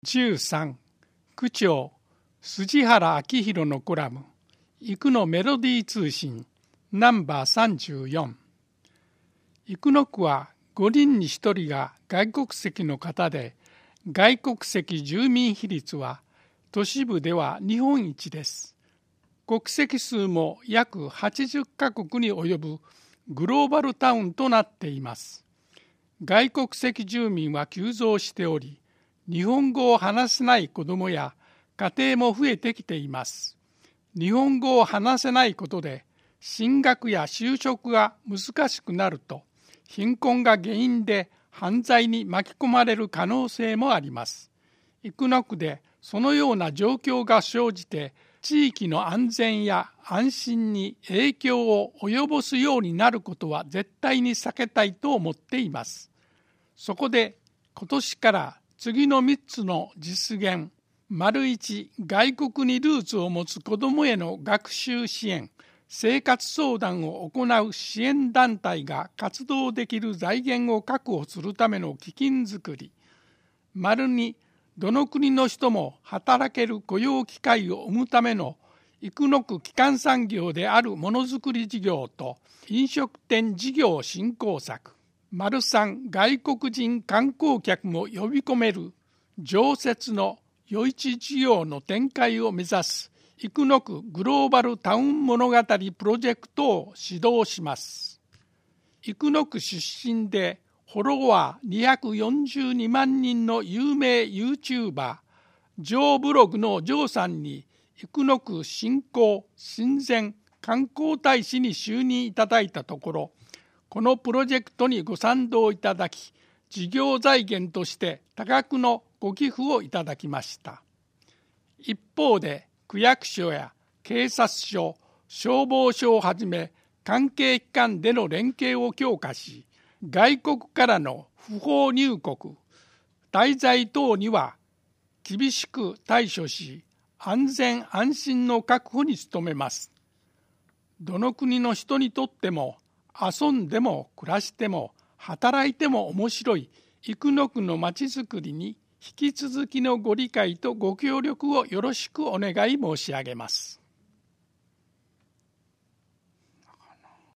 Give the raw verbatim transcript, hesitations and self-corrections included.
じゅうさん区長筋原明宏のコラム生野メロディー通信ナンバーさんじゅうよん。生野区はごにんにひとりが外国籍の方で、外国籍住民比率は都市部では日本一です。国籍数も約はちじゅっカ国に及ぶグローバルタウンとなっています。外国籍住民は急増しており、日本語を話せない子どもや家庭も増えてきています。日本語を話せないことで進学や就職が難しくなると、貧困が原因で犯罪に巻き込まれる可能性もあります。生野区でそのような状況が生じて、地域の安全や安心に影響を及ぼすようになることは絶対に避けたいと思っています。そこで今年から次のみっつの実現、丸一、外国にルーツを持つ子どもへの学習支援、生活相談を行う支援団体が活動できる財源を確保するための基金づくり。丸二、どの国の人も働ける雇用機会を生むための生野区基幹産業であるものづくり事業と飲食店事業振興策。丸三、外国人観光客も呼び込める常設の夜市事業の展開を目指す生野区グローバルタウン物語プロジェクトを指導します。生野区出身でフォロワーにひゃくよんじゅうにまんにんの有名 YouTuber、ジョーブログのジョーさんに生野区振興親善観光大使に就任いただいたところ、このプロジェクトにご賛同いただき、事業財源として多額のご寄付をいただきました。一方で、区役所や警察署、消防署をはじめ、関係機関での連携を強化し、外国からの不法入国、滞在等には厳しく対処し、安全安心の確保に努めます。どの国の人にとっても、遊んでも暮らしても働いても面白い生野区のまちづくりに引き続きのご理解とご協力をよろしくお願い申し上げます。